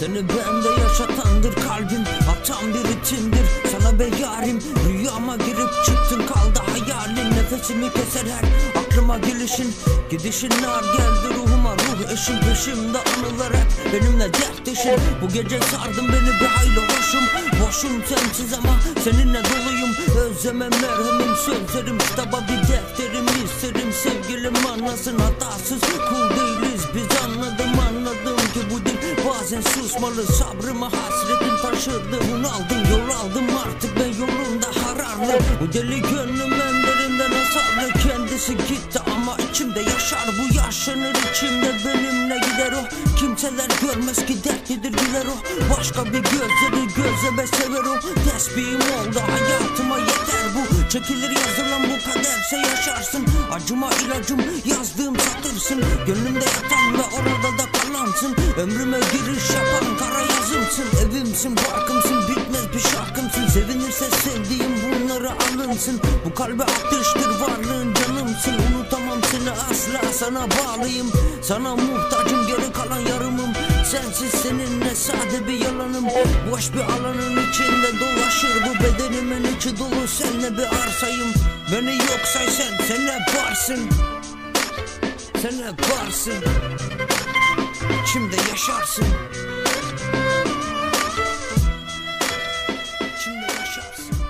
Seni bende yaşatandır kalbim, atan bir ritimdir. Sana be yarim, rüyama girip çıktın, kaldı hayalin. Nefesimi keser her aklıma gelişin, gidişin nar geldi ruhuma, ruh eşim. Peşimde anılar hep benimle dertleşin. Bu gece sardın beni bir hayli hoşum. Boşum sensiz ama seninle doluyum. Özlemem merhemim, sözlerim kitaba bir defterim. İsterim sevgilim anlasın, hatasız kul değiliz biz. Anladım ki bu dil bazen susmalı. Sabrımı hasretin taşırdı, bunaldım yoraldım, artık ben yolunda kararlı. Bu deli gönlüm en derinden hasarlı. Kendisi gitti ama içimde yaşar, bu yaşanır içimde benimle gider o. Kimseler görmez ki dertlidir güler o. Başka bir gözleri gözebe sever o. Tesbihim oldu hayatıma yeter bu. Çekilir yazılan bu kaderse yaşarsın. Acıma ilacım yazdığım satırsın. Gönlümde yatan ve orada da kalansın. Ömrüme giriş yapan kara yazımsın. Evimsin, barkımsın, bitmez bir şarkımsın. Sevinirse sevdiğim bunları alınsın. Bu kalbe ateştir varlığın, canımsın. Unutamam seni asla, sana bağlıyım. Sana muhtacım, geri kalan yarımım. Sensiz seninle sade bir yalanım. Boş bir alanın içinde dolaşır bu bedenimin içi dolu. Senle bir arsayım. Beni yok say sen hep varsın. Sen hep varsın. İçimde yaşarsın. İçimde yaşarsın.